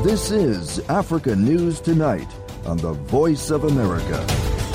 This is Africa News Tonight on the Voice of America.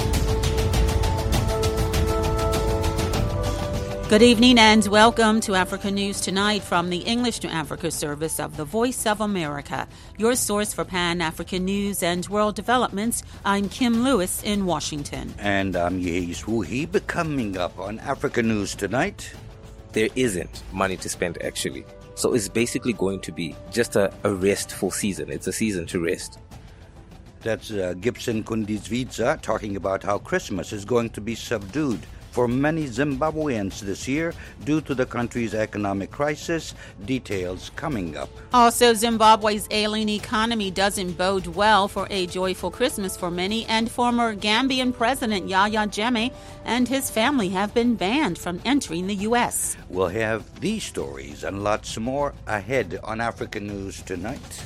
Good evening and welcome to Africa News Tonight from the English to Africa service of the Voice of America, your source for Pan-African news and world developments. I'm Kim Lewis in Washington. And I'm Yeis Wuhib. Coming up on Africa News Tonight. There isn't money to spend, actually. So it's basically going to be just a restful season. It's a season to rest. That's Gibson Kundizvidza talking about how Christmas is going to be subdued for many Zimbabweans this year due to the country's economic crisis. Details coming up. Also, Zimbabwe's ailing economy doesn't bode well for a joyful Christmas for many, and former Gambian President Yahya Jammeh and his family have been banned from entering the U.S. We'll have these stories and lots more ahead on African News Tonight.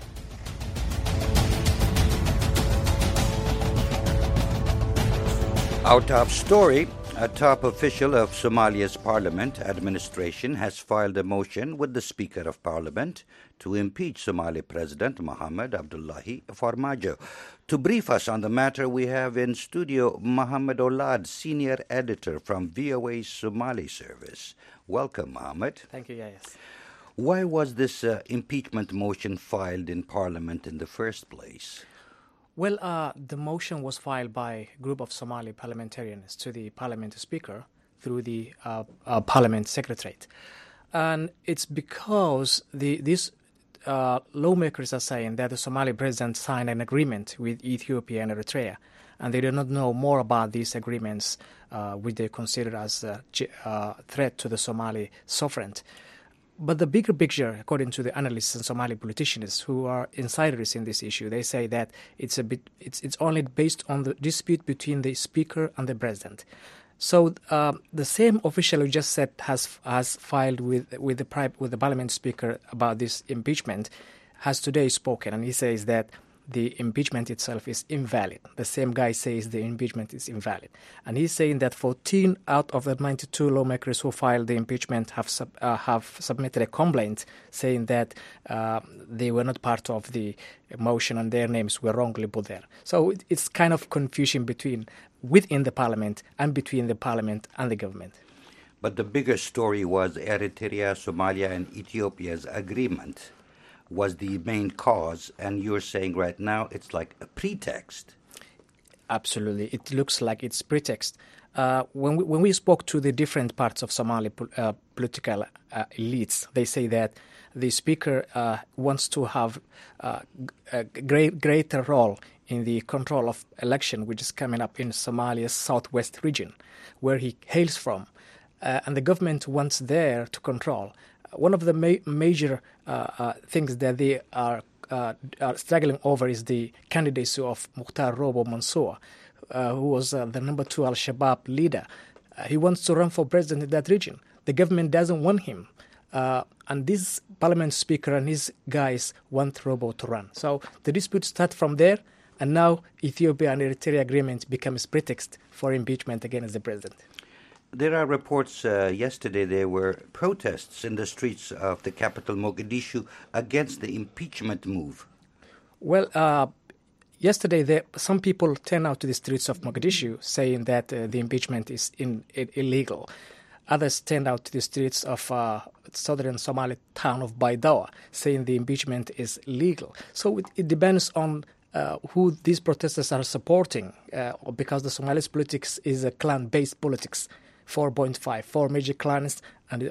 Our top story. A top official of Somalia's parliament administration has filed a motion with the Speaker of Parliament to impeach Somali President Mohamed Abdullahi Farmajo. To brief us on the matter, we have in studio Mohamed Olad, senior editor from VOA's Somali service. Welcome, Mohamed. Thank you, yes. Why was this impeachment motion filed in Parliament in the first place? Well, the motion was filed by a group of Somali parliamentarians to the Parliament Speaker through the Parliament Secretariat. And it's because these lawmakers are saying that the Somali president signed an agreement with Ethiopia and Eritrea, and they do not know more about these agreements, which they consider as a threat to the Somali sovereignty. But the bigger picture, according to the analysts and Somali politicians who are insiders in this issue, they say that it's only based on the dispute between the speaker and the president. So the same official who just said has filed with the parliament speaker about this impeachment has today spoken, and he says that the impeachment itself is invalid. The same guy says the impeachment is invalid. And he's saying that 14 out of the 92 lawmakers who filed the impeachment have submitted a complaint saying that they were not part of the motion and their names were wrongly put there. So it's kind of confusion within the parliament and between the parliament and the government. But the bigger story was Eritrea, Somalia, and Ethiopia's agreement was the main cause, and you're saying right now it's like a pretext. Absolutely. It looks like it's pretext. When we spoke to the different parts of Somali political elites, they say that the speaker wants to have a greater role in the control of election, which is coming up in Somalia's southwest region, where he hails from. And the government wants there to control. One of the major things that they are struggling over is the candidacy of Mukhtar Robo Mansour, who was the number 2 Al-Shabaab leader. He wants to run for president in that region. The government doesn't want him. And this parliament speaker and his guys want Robo to run. So the dispute starts from there, and now Ethiopia and Eritrea agreement becomes pretext for impeachment against the president. There are reports yesterday there were protests in the streets of the capital, Mogadishu, against the impeachment move. Well, yesterday some people turned out to the streets of Mogadishu saying that the impeachment is illegal. Others turned out to the streets of southern Somali town of Baidoa saying the impeachment is legal. So it depends on who these protesters are supporting, because the Somalis politics is a clan-based politics. 4.5, 4 major clans and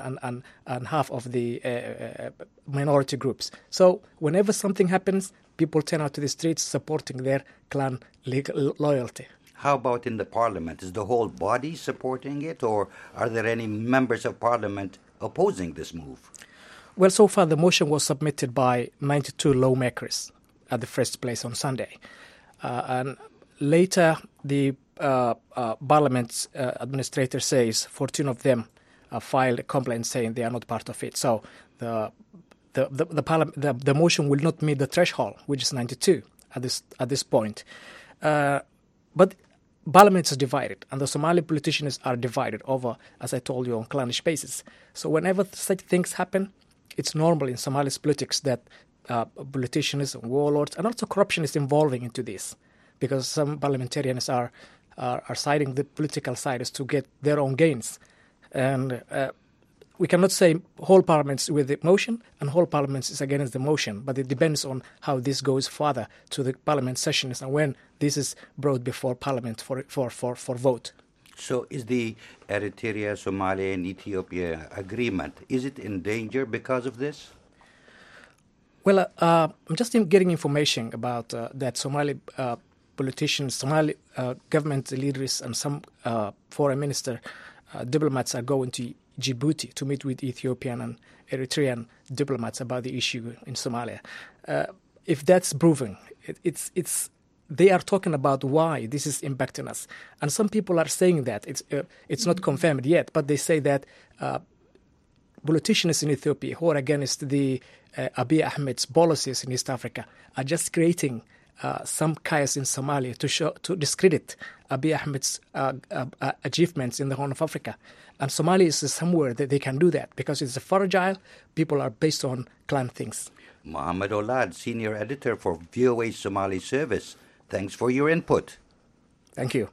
half of the minority groups. So whenever something happens, people turn out to the streets supporting their clan loyalty. How about in the parliament? Is the whole body supporting it, or are there any members of parliament opposing this move? Well, so far the motion was submitted by 92 lawmakers at the first place on Sunday. And later the Parliament's administrator says 14 of them filed a complaint saying they are not part of it. So the motion will not meet the threshold, which is 92 at this point. But Parliament is divided, and the Somali politicians are divided over, as I told you, on clannish basis. So whenever such things happen, it's normal in Somali politics that politicians and warlords, and also corruption is involving into this, because some parliamentarians are siding the political sides to get their own gains. And we cannot say whole parliaments with the motion and whole parliaments is against the motion, but it depends on how this goes further to the parliament sessions and when this is brought before parliament for vote. So is the Eritrea, Somalia and Ethiopia agreement, is it in danger because of this? Well, I'm just getting information about that Somali politicians, Somali government leaders and some foreign minister diplomats are going to Djibouti to meet with Ethiopian and Eritrean diplomats about the issue in Somalia. If that's proven, they are talking about why this is impacting us. And some people are saying that it's not confirmed yet, but they say that politicians in Ethiopia who are against the Abiy Ahmed's policies in East Africa are just creating some chaos in Somalia to discredit Abiy Ahmed's achievements in the Horn of Africa. And Somalia is somewhere that they can do that because it's fragile. People are based on clan things. Mohammed Olad, Senior Editor for VOA Somali Service. Thanks for your input. Thank you.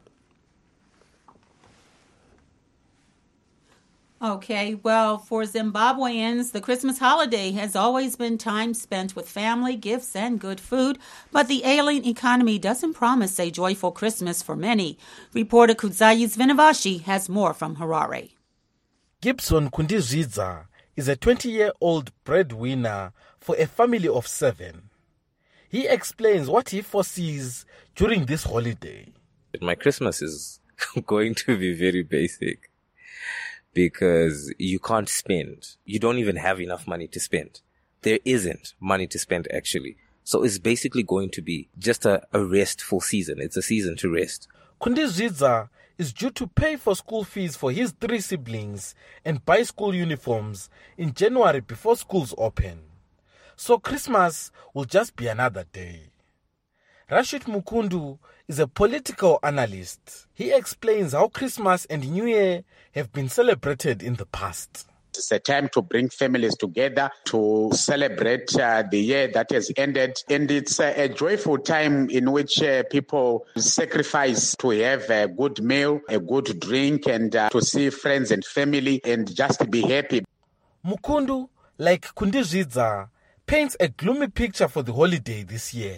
Okay, well, for Zimbabweans, the Christmas holiday has always been time spent with family, gifts, and good food, but the ailing economy doesn't promise a joyful Christmas for many. Reporter Kudzayis Vinavashi has more from Harare. Gibson Kundizidza is a 20-year-old breadwinner for a family of 7. He explains what he foresees during this holiday. My Christmas is going to be very basic because you can't spend. You don't even have enough money to spend. There isn't money to spend, actually. So it's basically going to be just a restful season. It's a season to rest. Kundizidza is due to pay for school fees for his 3 siblings and buy school uniforms in January before schools open. So Christmas will just be another day. Rashid Mukundu is a political analyst. He explains how Christmas and New Year have been celebrated in the past. It's a time to bring families together to celebrate the year that has ended. And it's a joyful time in which people sacrifice to have a good meal, a good drink, and to see friends and family and just be happy. Mukundu, like Kundizidza, paints a gloomy picture for the holiday this year.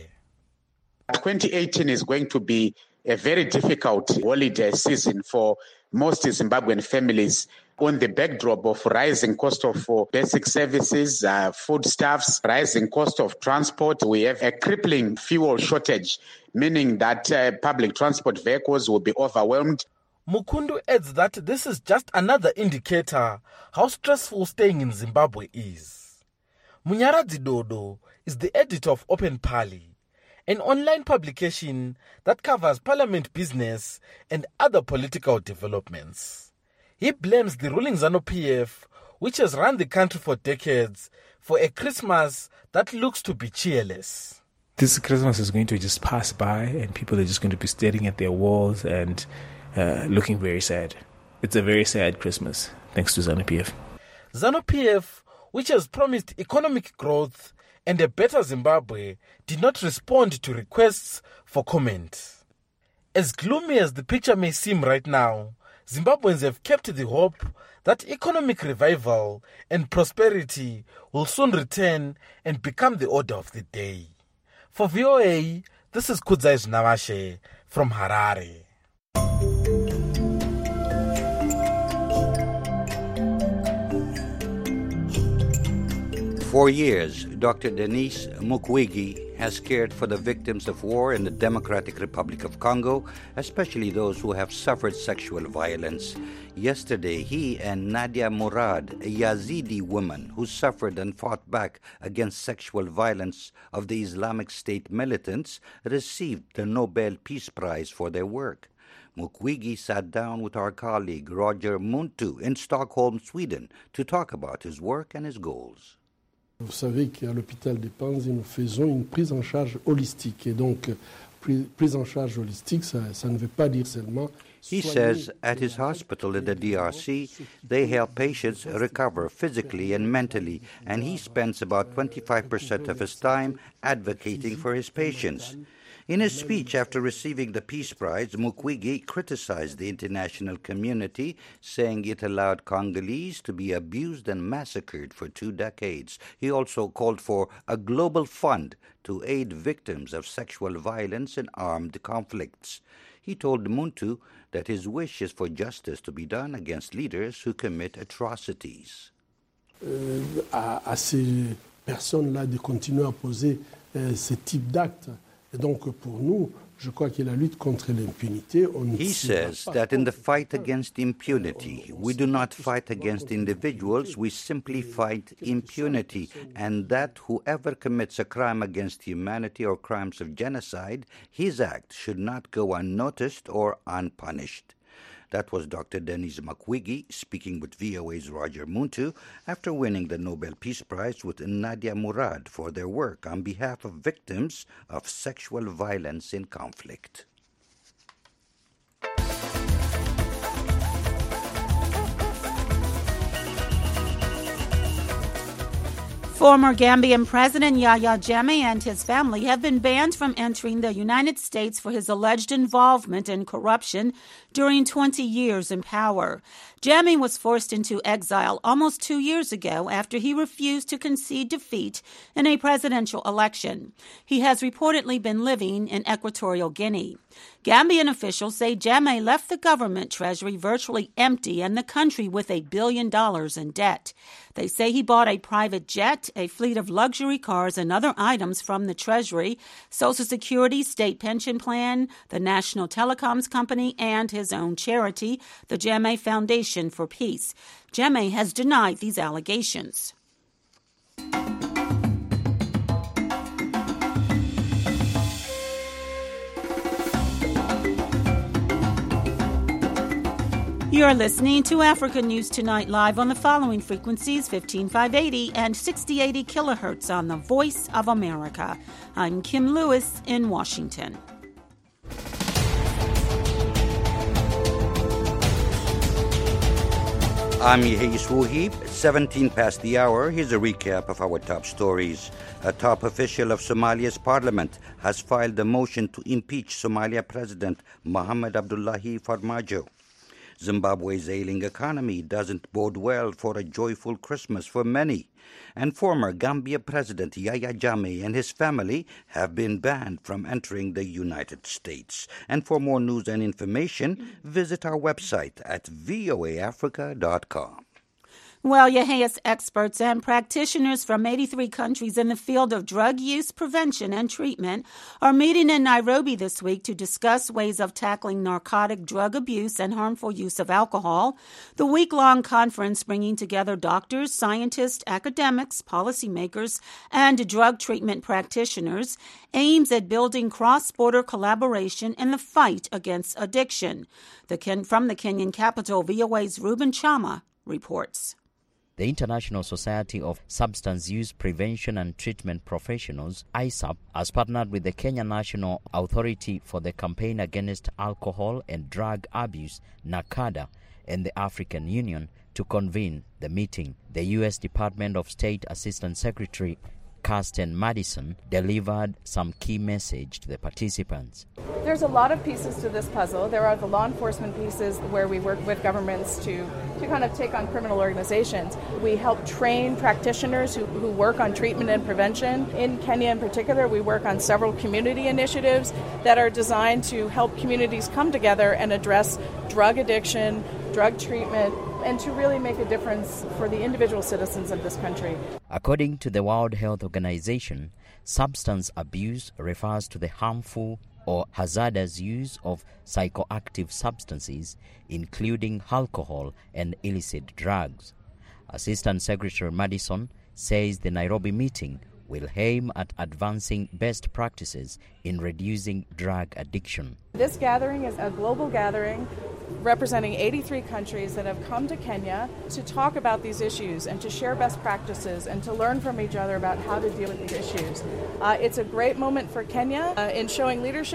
2018 is going to be a very difficult holiday season for most Zimbabwean families on the backdrop of rising cost of basic services, foodstuffs, rising cost of transport. We have a crippling fuel shortage, meaning that public transport vehicles will be overwhelmed. Mukundu adds that this is just another indicator how stressful staying in Zimbabwe is. Munyaradzi Dodo is the editor of Open Parly, an online publication that covers parliament business and other political developments. He blames the ruling ZANU-PF, which has run the country for decades, for a Christmas that looks to be cheerless. This Christmas is going to just pass by and people are just going to be staring at their walls and looking very sad. It's a very sad Christmas, thanks to ZANU-PF. ZANU-PF, which has promised economic growth and a better Zimbabwe, did not respond to requests for comment. As gloomy as the picture may seem right now, Zimbabweans have kept the hope that economic revival and prosperity will soon return and become the order of the day. For VOA, this is Kudzai Navashe from Harare. For years, Dr. Denis Mukwege has cared for the victims of war in the Democratic Republic of Congo, especially those who have suffered sexual violence. Yesterday, he and Nadia Murad, a Yazidi woman who suffered and fought back against sexual violence of the Islamic State militants, received the Nobel Peace Prize for their work. Mukwege sat down with our colleague Roger Muntu in Stockholm, Sweden, to talk about his work and his goals. Vous savez qu'à l'hôpital des Panzi, nous faisons une prise en charge holistique. Et donc, prise en charge holistique, ça ne veut pas dire seulement... He says at his hospital in the DRC, they help patients recover physically and mentally, and he spends about 25% of his time advocating for his patients. In his speech after receiving the Peace Prize, Mukwege criticized the international community, saying it allowed Congolese to be abused and massacred for 2 decades. He also called for a global fund to aid victims of sexual violence and armed conflicts. He told Muntu that his wish is for justice to be done against leaders who commit atrocities. À ces personnes-là de continuer à poser ce type d'actes. Et donc pour nous, je crois que la lutte contre l'impunité, He says that in the fight against impunity, we do not fight against individuals, we simply fight impunity, and that whoever commits a crime against humanity or crimes of genocide, his act should not go unnoticed or unpunished. That was Dr. Denis Mukwege speaking with VOA's Roger Muntu after winning the Nobel Peace Prize with Nadia Murad for their work on behalf of victims of sexual violence in conflict. Former Gambian President Yahya Jammeh and his family have been banned from entering the United States for his alleged involvement in corruption during 20 years in power. Jammeh was forced into exile almost 2 years ago after he refused to concede defeat in a presidential election. He has reportedly been living in Equatorial Guinea. Gambian officials say Jammeh left the government treasury virtually empty and the country with $1 billion in debt. They say he bought a private jet, a fleet of luxury cars, and other items from the Treasury, Social Security, state pension plan, the National Telecoms Company, and his own charity, the Jammeh Foundation for Peace. Jammeh has denied these allegations. You're listening to Africa News Tonight live on the following frequencies, 15580 and 6080 kilohertz on the Voice of America. I'm Kim Lewis in Washington. I'm Yehis Wuhib, 17 past the hour. Here's a recap of our top stories. A top official of Somalia's parliament has filed a motion to impeach Somalia President Mohamed Abdullahi Farmajo. Zimbabwe's ailing economy doesn't bode well for a joyful Christmas for many. And former Gambia President Yahya Jammeh and his family have been banned from entering the United States. And for more news and information, visit our website at voaafrica.com. Well, Yahya's experts and practitioners from 83 countries in the field of drug use prevention and treatment are meeting in Nairobi this week to discuss ways of tackling narcotic drug abuse and harmful use of alcohol. The week-long conference, bringing together doctors, scientists, academics, policymakers, and drug treatment practitioners, aims at building cross-border collaboration in the fight against addiction. From the Kenyan capital, VOA's Reuben Chama reports. The International Society of Substance Use Prevention and Treatment Professionals, ISAP, has partnered with the Kenya National Authority for the Campaign Against Alcohol and Drug Abuse, NACADA, and the African Union to convene the meeting. The U.S. Department of State Assistant Secretary Kirsten Madison delivered some key message to the participants. There's a lot of pieces to this puzzle. There are the law enforcement pieces where we work with governments to kind of take on criminal organizations. We help train practitioners who work on treatment and prevention. In Kenya in particular, we work on several community initiatives that are designed to help communities come together and address drug addiction, drug treatment, and to really make a difference for the individual citizens of this country. According to the World Health Organization, substance abuse refers to the harmful or hazardous use of psychoactive substances, including alcohol and illicit drugs. Assistant Secretary Madison says the Nairobi meeting will aim at advancing best practices in reducing drug addiction. This gathering is a global gathering representing 83 countries that have come to Kenya to talk about these issues and to share best practices and to learn from each other about how to deal with these issues. It's a great moment for Kenya in showing leadership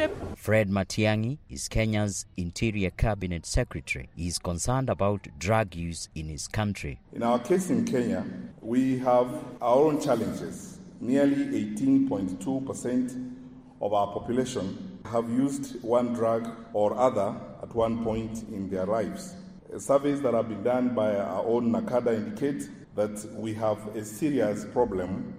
Fred Matiang'i is Kenya's Interior Cabinet Secretary. He is concerned about drug use in his country. In our case in Kenya, we have our own challenges. Nearly 18.2% of our population have used one drug or other at one point in their lives. Surveys that have been done by our own NACADA indicate that we have a serious problem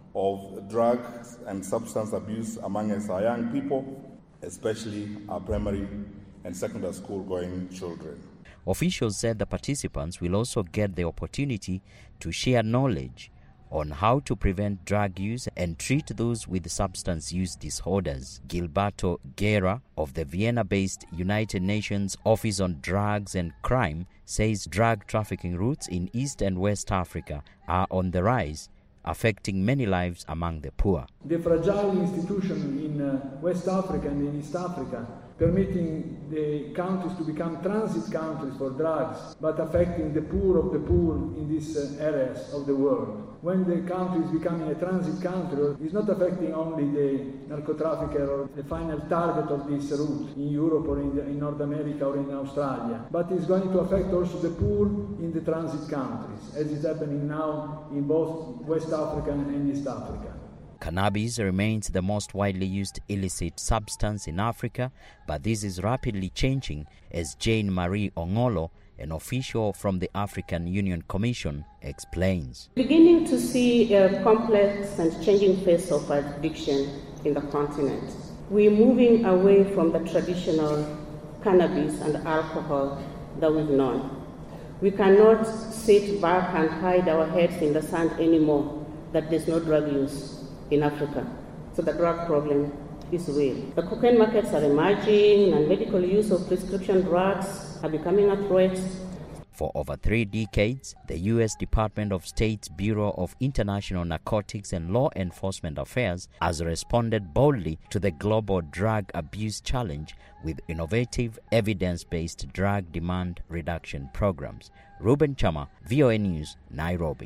of drugs and substance abuse among our young people, especially our primary and secondary school going children. Officials said the participants will also get the opportunity to share knowledge on how to prevent drug use and treat those with substance use disorders. Gilberto Guerra of the Vienna-based United Nations Office on Drugs and Crime says drug trafficking routes in East and West Africa are on the rise, affecting many lives among the poor. The fragile institution in West Africa and in East Africa, permitting the countries to become transit countries for drugs, but affecting the poor of the poor in these areas of the world. When the country is becoming a transit country, it's not affecting only the narco-trafficker or the final target of this route in Europe or in North America or in Australia, but it's going to affect also the poor in the transit countries, as is happening now in both West Africa and East Africa. Cannabis remains the most widely used illicit substance in Africa, but this is rapidly changing, as Jane Marie Ongolo, an official from the African Union Commission, explains. Beginning to see a complex and changing face of addiction in the continent. We're moving away from the traditional cannabis and alcohol that we've known. We cannot sit back and hide our heads in the sand anymore that there's no drug use in Africa. So the drug problem is real. The cocaine markets are emerging and medical use of prescription drugs are becoming a threat. For over 3 decades, the U.S. Department of State's Bureau of International Narcotics and Law Enforcement Affairs has responded boldly to the global drug abuse challenge with innovative, evidence-based drug demand reduction programs. Ruben Chama, VOA News, Nairobi.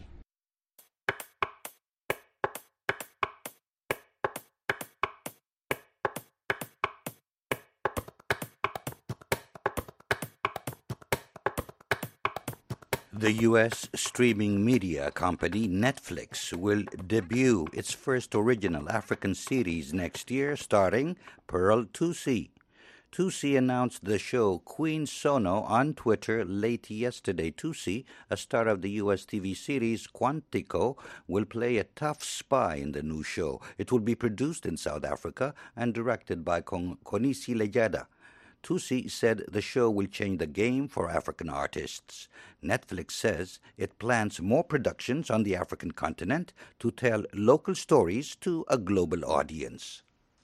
The U.S. streaming media company Netflix will debut its first original African series next year, starring Pearl Thusi. Thusi announced the show Queen Sono on Twitter late yesterday. Thusi, a star of the U.S. TV series Quantico, will play a tough spy in the new show. It will be produced in South Africa and directed by Konisi Lejada. Thusi said the show will change the game for African artists. Netflix says it plans more productions on the African continent to tell local stories to a global audience.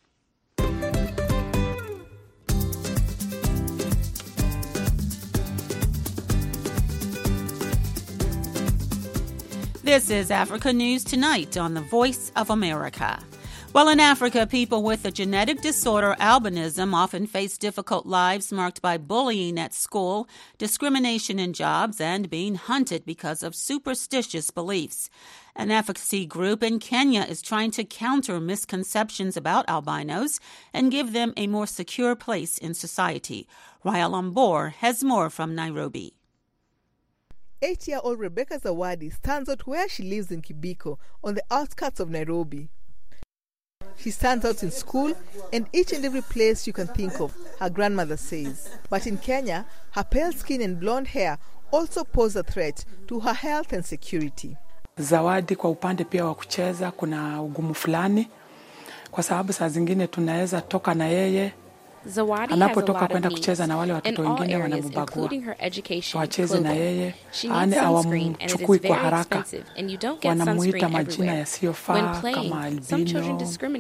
This is Africa News Tonight on the Voice of America. Well, in Africa, people with the genetic disorder albinism often face difficult lives marked by bullying at school, discrimination in jobs, and being hunted because of superstitious beliefs. An advocacy group in Kenya is trying to counter misconceptions about albinos and give them a more secure place in society. Raya Lambor has more from Nairobi. 8-year-old Rebecca Zawadi stands out where she lives in Kibiko, on the outskirts of Nairobi. She stands out in school and each and every place you can think of, her grandmother says. But in Kenya, her pale skin and blonde hair also pose a threat to her health and security. Zawadi kwa upande pia wa kucheza kuna ugumu fulani kwa sababu saa zingine tunaweza toka na yeye anapotoka kwenda kucheza na wale watoto wengine wanambagua wacheze na yeye hawamchukui kwa haraka wanamuita majina yasiyofaa kama albino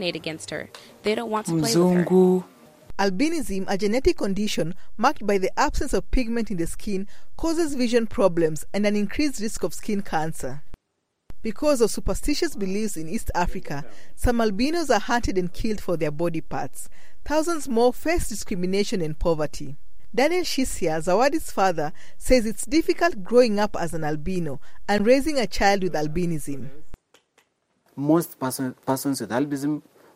mzungu. Albinism, a genetic condition marked by the absence of pigment in the skin, causes vision problems and an increased risk of skin cancer. Because of superstitious beliefs in East Africa, some albinos are hunted and killed for their body parts. Thousands more face discrimination and poverty. Daniel Shisia, Zawadi's father, says it's difficult growing up as an albino and raising a child with albinism. Most persons with albinism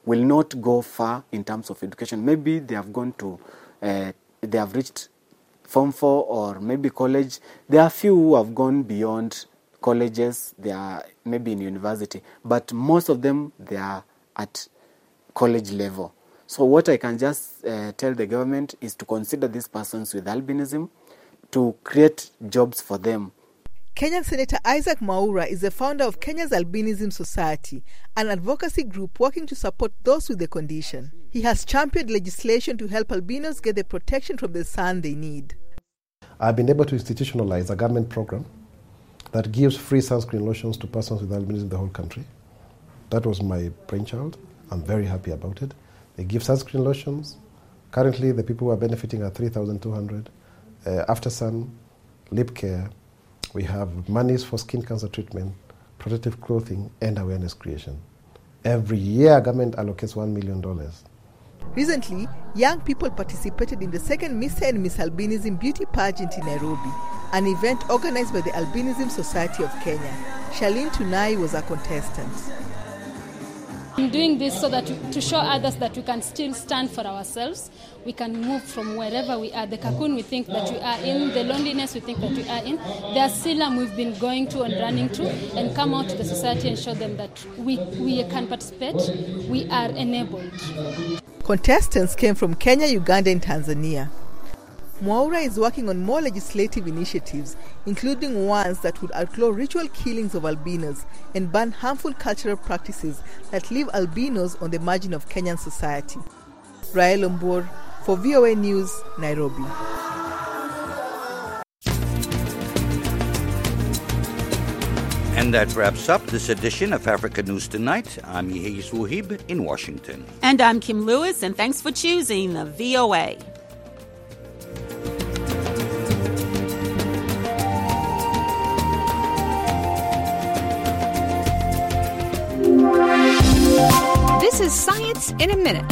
will not go far in terms of education. Maybe they have gone to, they have reached Form 4 or maybe college. There are few who have gone beyond colleges. They are maybe in university, but most of them, they are at college level. So what I can just tell the government is to consider these persons with albinism, to create jobs for them. Kenyan Senator Isaac Mwaura is the founder of Kenya's Albinism Society, an advocacy group working to support those with the condition. He has championed legislation to help albinos get the protection from the sun they need. I've been able to institutionalize a government program that gives free sunscreen lotions to persons with albinism in the whole country. That was my brainchild. I'm very happy about it. They give sunscreen lotions. Currently, the people who are benefiting are 3,200. After sun, lip care. We have monies for skin cancer treatment, protective clothing, and awareness creation. Every year, government allocates $1 million. Recently, young people participated in the second Mr. and Miss Albinism beauty pageant in Nairobi, an event organized by the Albinism Society of Kenya. Charlene Tunai was a contestant. I'm doing this so that to show others that we can still stand for ourselves. We can move from wherever we are. The cocoon we think that we are in, the loneliness we think that we are in, the asylum we've been going to and running to, and come out to the society and show them that we can participate, we are enabled. Contestants came from Kenya, Uganda, and Tanzania. Mwaura is working on more legislative initiatives, including ones that would outlaw ritual killings of albinos and ban harmful cultural practices that leave albinos on the margin of Kenyan society. Rael Ombor for VOA News, Nairobi. And that wraps up this edition of Africa News Tonight. I'm Yehis Wuhib in Washington. And I'm Kim Lewis, and thanks for choosing the VOA. This is Science in a Minute.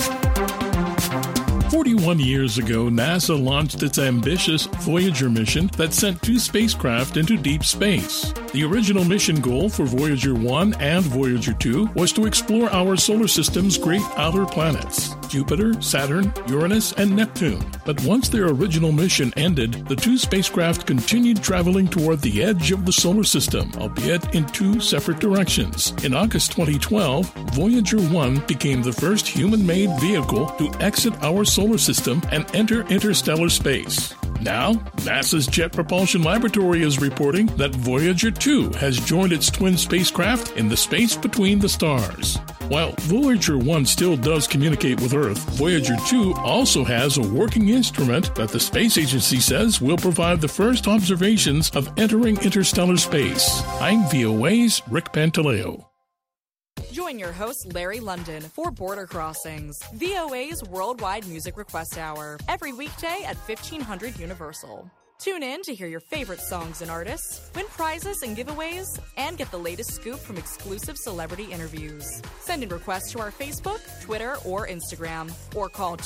41 years ago, NASA launched its ambitious Voyager mission that sent 2 spacecraft into deep space. The original mission goal for Voyager 1 and Voyager 2 was to explore our solar system's great outer planets, Jupiter, Saturn, Uranus, and Neptune. But once their original mission ended, the 2 spacecraft continued traveling toward the edge of the solar system, albeit in 2 separate directions. In August 2012, Voyager 1 became the first human-made vehicle to exit our solar system and enter interstellar space. Now, NASA's Jet Propulsion Laboratory is reporting that Voyager 2 has joined its twin spacecraft in the space between the stars. While Voyager 1 still does communicate with Earth, Voyager 2 also has a working instrument that the space agency says will provide the first observations of entering interstellar space. I'm VOA's Rick Pantaleo. Join your host, Larry London, for Border Crossings, VOA's worldwide music request hour, every weekday at 1500 Universal. Tune in to hear your favorite songs and artists, win prizes and giveaways, and get the latest scoop from exclusive celebrity interviews. Send in requests to our Facebook, Twitter, or Instagram, or call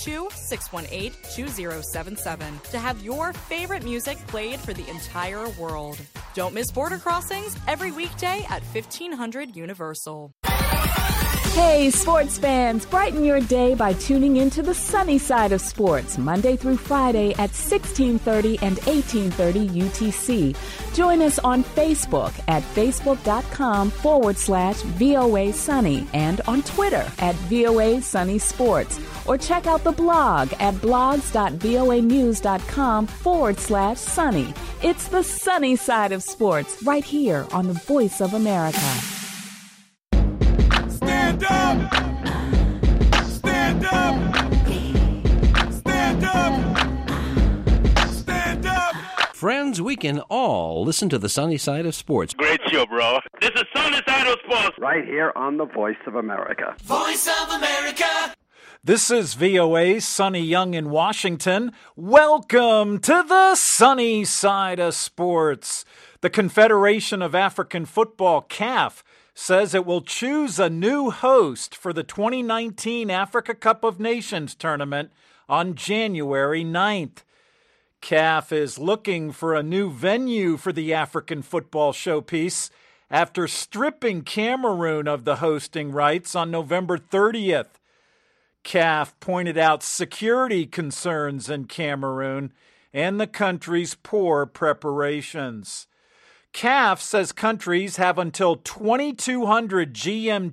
202-618-2077 to have your favorite music played for the entire world. Don't miss Border Crossings every weekday at 1500 Universal. Hey, sports fans, brighten your day by tuning into the sunny side of sports, Monday through Friday at 1630 and 1830 UTC. Join us on Facebook at facebook.com/VOA Sunny and on Twitter at VOA Sunny Sports. Or check out the blog at blogs.voanews.com/sunny. It's the sunny side of sports right here on the Voice of America. Stand up! Stand up! Stand up! Stand up! Friends, we can all listen to the sunny side of sports. Great show, bro. This is Sunny Side of Sports. Right here on the Voice of America. Voice of America! This is VOA's Sonny Young in Washington. Welcome to the sunny side of sports. The Confederation of African Football, CAF, says it will choose a new host for the 2019 Africa Cup of Nations tournament on January 9th. CAF is looking for a new venue for the African football showpiece, after stripping Cameroon of the hosting rights on November 30th. CAF pointed out security concerns in Cameroon and the country's poor preparations. CAF says countries have until 2,200 GMT